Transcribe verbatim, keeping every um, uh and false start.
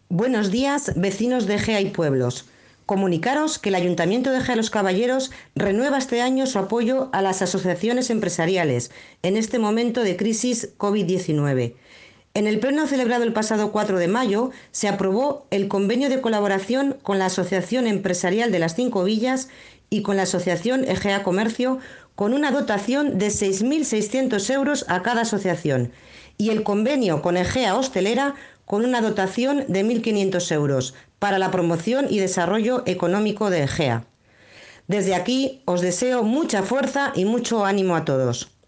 Buenos días, vecinos de Ejea y pueblos. Comunicaros que el Ayuntamiento de Ejea Los Caballeros renueva este año su apoyo a las asociaciones empresariales en este momento de crisis COVID diecinueve. En el pleno celebrado el pasado cuatro de mayo se aprobó el convenio de colaboración con la Asociación Empresarial de las Cinco Villas y con la Asociación Ejea Comercio, con una dotación de seis mil seiscientos euros a cada asociación, y el convenio con Ejea Hostelera con una dotación de mil quinientos euros para la promoción y desarrollo económico de Ejea. Desde aquí os deseo mucha fuerza y mucho ánimo a todos.